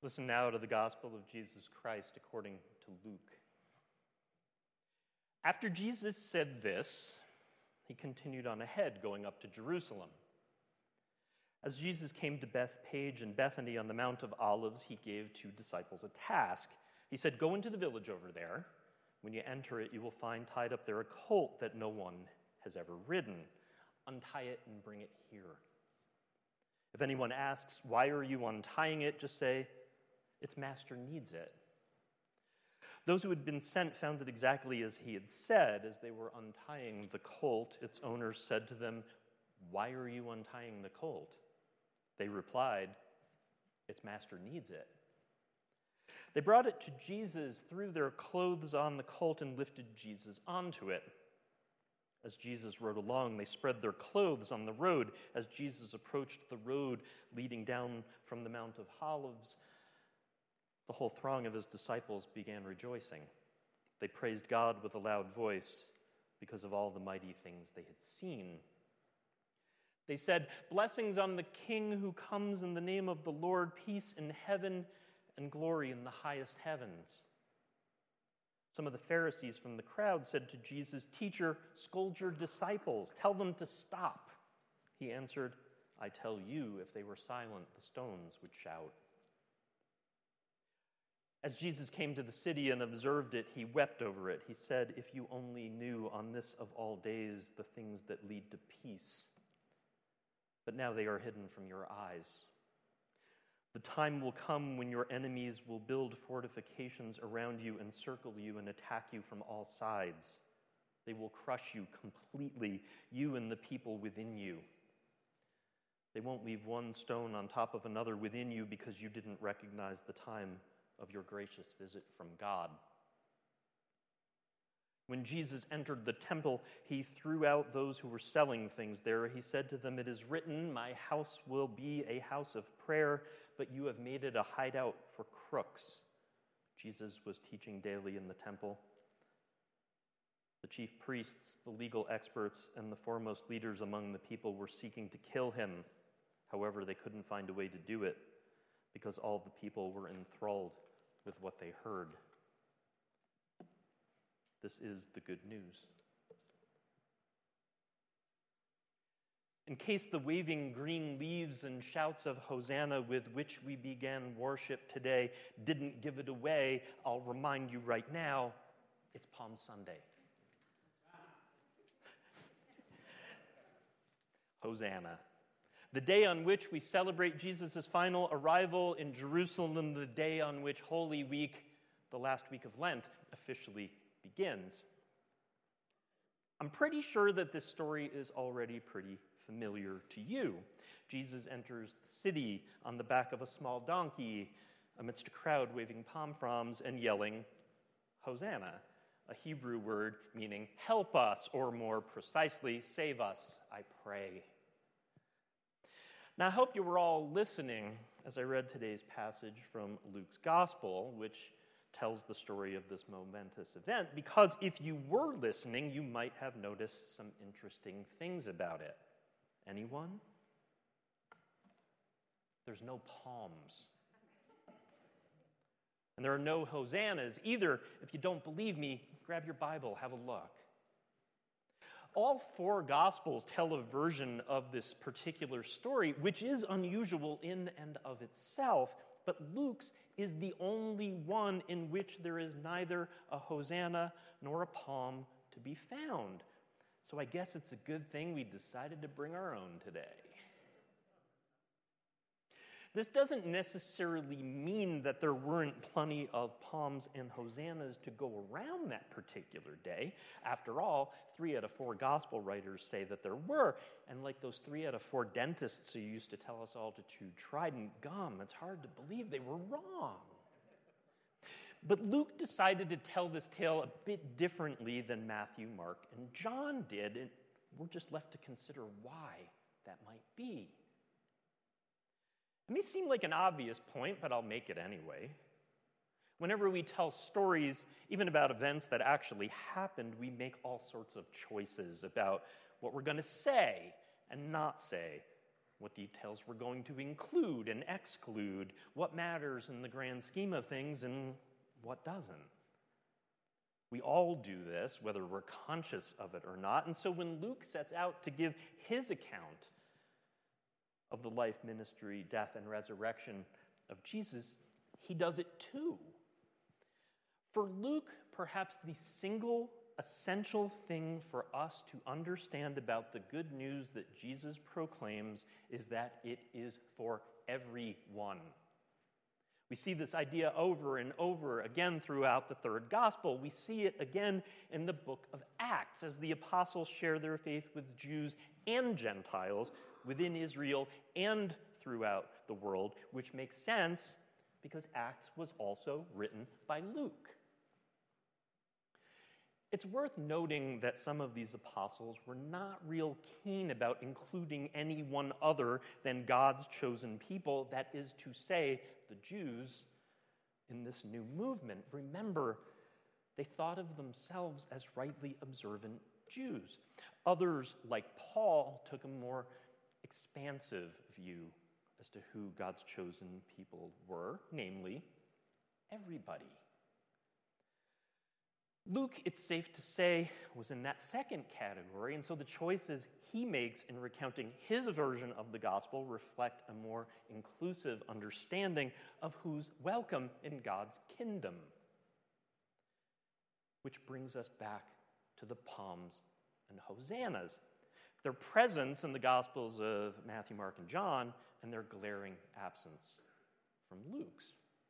Listen now to the gospel of Jesus Christ according to Luke. After Jesus said this, he continued on ahead, going up to Jerusalem. As Jesus came to Bethphage and Bethany on the Mount of Olives, he gave 2 disciples a task. He said, "Go into the village over there. When you enter it, you will find tied up there a colt that no one has ever ridden. Untie it and bring it here. If anyone asks, 'Why are you untying it?' just say, 'Its master needs it.'" Those who had been sent found it exactly as he had said. As they were untying the colt, its owner said to them, "Why are you untying the colt?" They replied, "Its master needs it." They brought it to Jesus, threw their clothes on the colt, and lifted Jesus onto it. As Jesus rode along, they spread their clothes on the road. As Jesus approached the road leading down from the Mount of Olives, the whole throng of his disciples began rejoicing. They praised God with a loud voice because of all the mighty things they had seen. They said, "Blessings on the King who comes in the name of the Lord, peace in heaven and glory in the highest heavens." Some of the Pharisees from the crowd said to Jesus, "Teacher, scold your disciples. Tell them to stop." He answered, "I tell you, if they were silent, the stones would shout." As Jesus came to the city and observed it, he wept over it. He said, "If you only knew on this of all days the things that lead to peace, but now they are hidden from your eyes. The time will come when your enemies will build fortifications around you, encircle you, and attack you from all sides. They will crush you completely, you and the people within you. They won't leave one stone on top of another within you because you didn't recognize the time of your gracious visit from God." When Jesus entered the temple, he threw out those who were selling things there. He said to them, "It is written, 'My house will be a house of prayer,' but you have made it a hideout for crooks." Jesus was teaching daily in the temple. The chief priests, the legal experts, and the foremost leaders among the people were seeking to kill him. However, they couldn't find a way to do it because all the people were enthralled with what they heard. This is the good news. In case the waving green leaves and shouts of Hosanna with which we began worship today didn't give it away, I'll remind you right now, it's Palm Sunday. Hosanna. The day on which we celebrate Jesus' final arrival in Jerusalem, the day on which Holy Week, the last week of Lent, officially begins. I'm pretty sure that this story is already pretty familiar to you. Jesus enters the city on the back of a small donkey amidst a crowd waving palm fronds and yelling, "Hosanna," a Hebrew word meaning "help us," or more precisely, "save us, I pray." Now, I hope you were all listening as I read today's passage from Luke's Gospel, which tells the story of this momentous event, because if you were listening, you might have noticed some interesting things about it. Anyone? There's no palms. And there are no hosannas either. If you don't believe me, grab your Bible, have a look. All 4 Gospels tell a version of this particular story, which is unusual in and of itself, but Luke's is the only one in which there is neither a hosanna nor a palm to be found. So I guess it's a good thing we decided to bring our own today. This doesn't necessarily mean that there weren't plenty of palms and hosannas to go around that particular day. After all, 3 out of 4 gospel writers say that there were. And like those 3 out of 4 dentists who used to tell us all to chew Trident gum, it's hard to believe they were wrong. But Luke decided to tell this tale a bit differently than Matthew, Mark, and John did, and we're just left to consider why that might be. It may seem like an obvious point, but I'll make it anyway. Whenever we tell stories, even about events that actually happened, we make all sorts of choices about what we're going to say and not say what details we're going to include and exclude, what matters in the grand scheme of things and what doesn't. We all do this, whether we're conscious of it or not. And so when Luke sets out to give his account of the life, ministry, death, and resurrection of Jesus, he does it too. For Luke, perhaps the single essential thing for us to understand about the good news that Jesus proclaims is that it is for everyone. We see this idea over and over again throughout the third gospel. We see it again in the book of Acts as the apostles share their faith with Jews and Gentiles within Israel and throughout the world, which makes sense because Acts was also written by Luke. It's worth noting that some of these apostles were not real keen about including anyone other than God's chosen people, that is to say, the Jews, in this new movement. Remember, they thought of themselves as rightly observant Jews. Others, like Paul, took a more expansive view as to who God's chosen people were, namely, everybody. Luke, it's safe to say, was in that second category, and so the choices he makes in recounting his version of the gospel reflect a more inclusive understanding of who's welcome in God's kingdom. Which brings us back to the Palms and Hosannas, their presence in the Gospels of Matthew, Mark, and John, and their glaring absence from Luke's.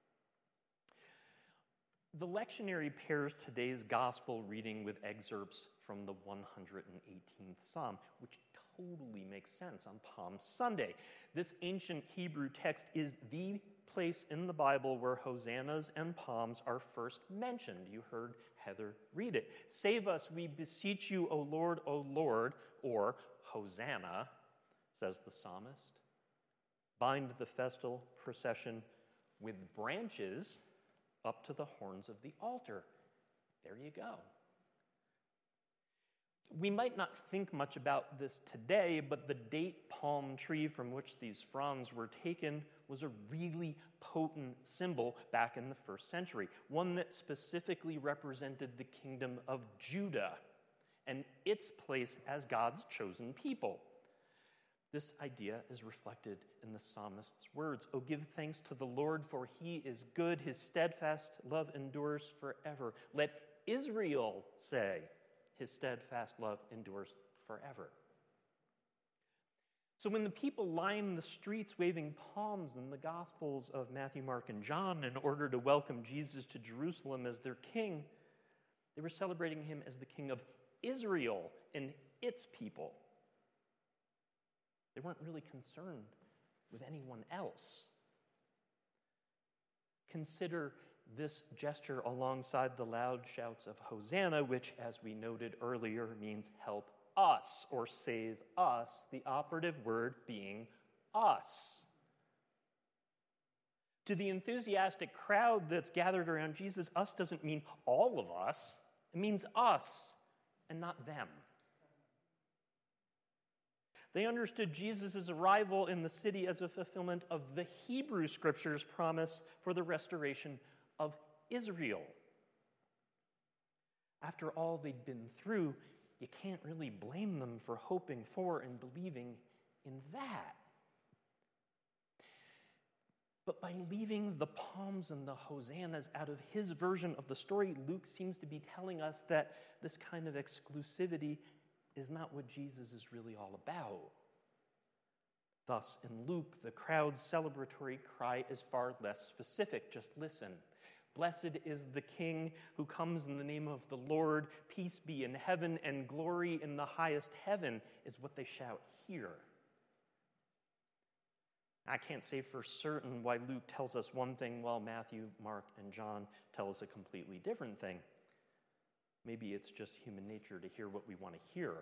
The lectionary pairs today's gospel reading with excerpts from the 118th Psalm, which totally makes sense on Palm Sunday. This ancient Hebrew text is the place in the Bible where hosannas and palms are first mentioned. You heard Heather read it. Save us, we beseech you, O Lord, or Hosanna, says the psalmist. Bind the festal procession with branches up to the horns of the altar. There you go. We might not think much about this today, but the date palm tree from which these fronds were taken was a really potent symbol back in the first century, one that specifically represented the kingdom of Judah and its place as God's chosen people. This idea is reflected in the psalmist's words. "Oh, give thanks to the Lord, for he is good. His steadfast love endures forever. Let Israel say, his steadfast love endures forever." So when the people line the streets waving palms in the Gospels of Matthew, Mark, and John in order to welcome Jesus to Jerusalem as their king, they were celebrating him as the king of Israel and its people. They weren't really concerned with anyone else. Consider this gesture alongside the loud shouts of Hosanna, which, as we noted earlier, means help us or save us, the operative word being us. To the enthusiastic crowd that's gathered around Jesus, us doesn't mean all of us. It means us and not them. They understood Jesus' arrival in the city as a fulfillment of the Hebrew Scriptures' promise for the restoration of Israel. After all they'd been through, you can't really blame them for hoping for and believing in that. But by leaving the palms and the hosannas out of his version of the story, Luke seems to be telling us that this kind of exclusivity is not what Jesus is really all about. Thus, in Luke, the crowd's celebratory cry is far less specific. Just listen. "Blessed is the King who comes in the name of the Lord. Peace be in heaven and glory in the highest heaven," is what they shout here. I can't say for certain why Luke tells us one thing while Matthew, Mark, and John tell us a completely different thing. Maybe it's just human nature to hear what we want to hear.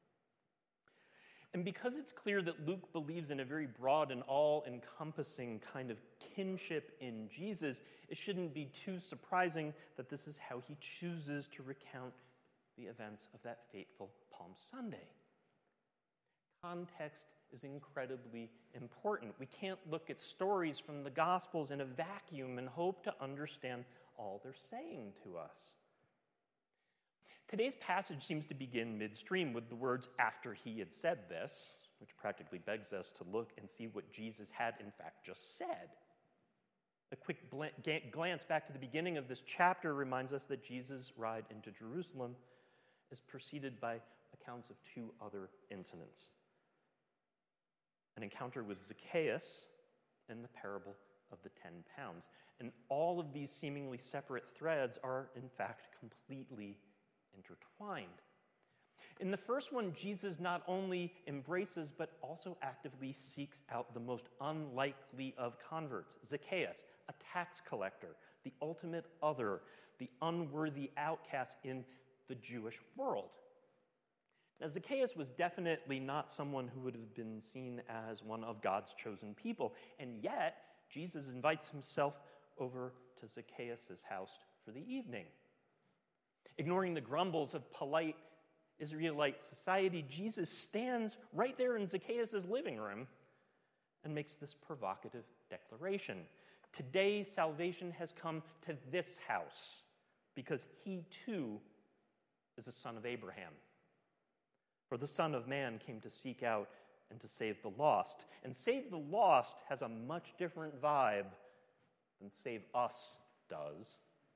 And because it's clear that Luke believes in a very broad and all-encompassing kind of kinship in Jesus, it shouldn't be too surprising that this is how he chooses to recount the events of that fateful Palm Sunday. Context is incredibly important. We can't look at stories from the Gospels in a vacuum and hope to understand all they're saying to us. Today's passage seems to begin midstream with the words, "after he had said this," which practically begs us to look and see what Jesus had in fact just said. A quick glance back to the beginning of this chapter reminds us that Jesus' ride into Jerusalem is preceded by accounts of two other incidents. An encounter with Zacchaeus and the parable of the 10 pounds. And all of these seemingly separate threads are, in fact, completely intertwined. In the first one, Jesus not only embraces but also actively seeks out the most unlikely of converts, Zacchaeus, a tax collector, the ultimate other, the unworthy outcast in the Jewish world. Now, Zacchaeus was definitely not someone who would have been seen as one of God's chosen people, and yet Jesus invites himself over to Zacchaeus' house for the evening. Ignoring the grumbles of polite Israelite society, Jesus stands right there in Zacchaeus' living room and makes this provocative declaration. Today, salvation has come to this house because he too is a son of Abraham. For the Son of Man came to seek out and to save the lost. And save the lost has a much different vibe than save us does.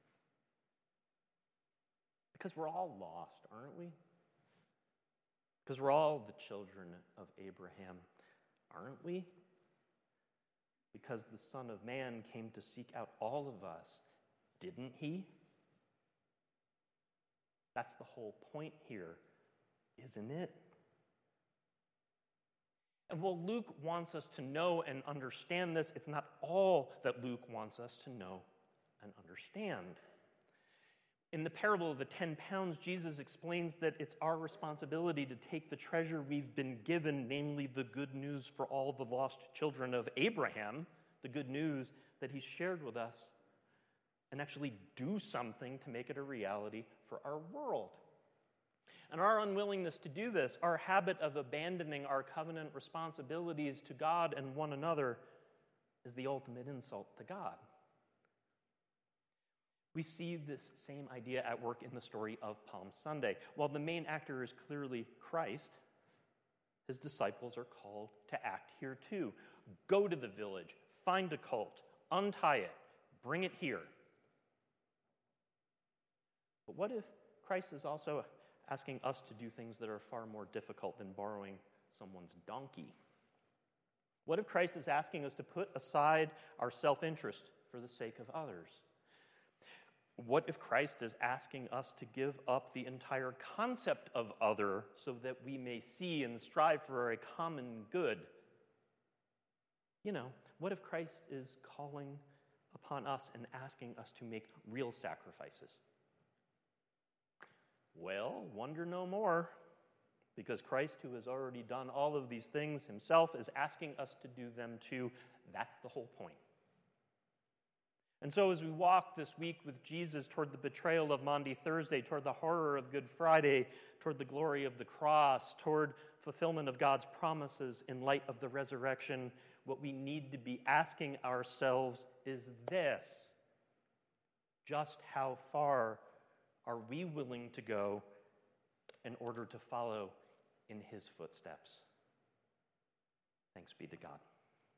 Because we're all lost, aren't we? Because we're all the children of Abraham, aren't we? Because the Son of Man came to seek out all of us, didn't he? That's the whole point here, isn't it? And while Luke wants us to know and understand this, it's not all that Luke wants us to know and understand. In the parable of the 10 pounds, Jesus explains that it's our responsibility to take the treasure we've been given, namely the good news for all the lost children of Abraham, the good news that he's shared with us, and actually do something to make it a reality for our world. And our unwillingness to do this, our habit of abandoning our covenant responsibilities to God and one another, is the ultimate insult to God. We see this same idea at work in the story of Palm Sunday. While the main actor is clearly Christ, his disciples are called to act here too. Go to the village, find a colt, untie it, bring it here. But what if Christ is also asking us to do things that are far more difficult than borrowing someone's donkey? What if Christ is asking us to put aside our self-interest for the sake of others? What if Christ is asking us to give up the entire concept of other so that we may see and strive for a common good? What if Christ is calling upon us and asking us to make real sacrifices? Well, wonder no more, because Christ, who has already done all of these things himself, is asking us to do them too. That's the whole point. And so as we walk this week with Jesus toward the betrayal of Maundy Thursday, toward the horror of Good Friday, toward the glory of the cross, toward fulfillment of God's promises in light of the resurrection, what we need to be asking ourselves is this: just how far are we willing to go in order to follow in his footsteps? Thanks be to God.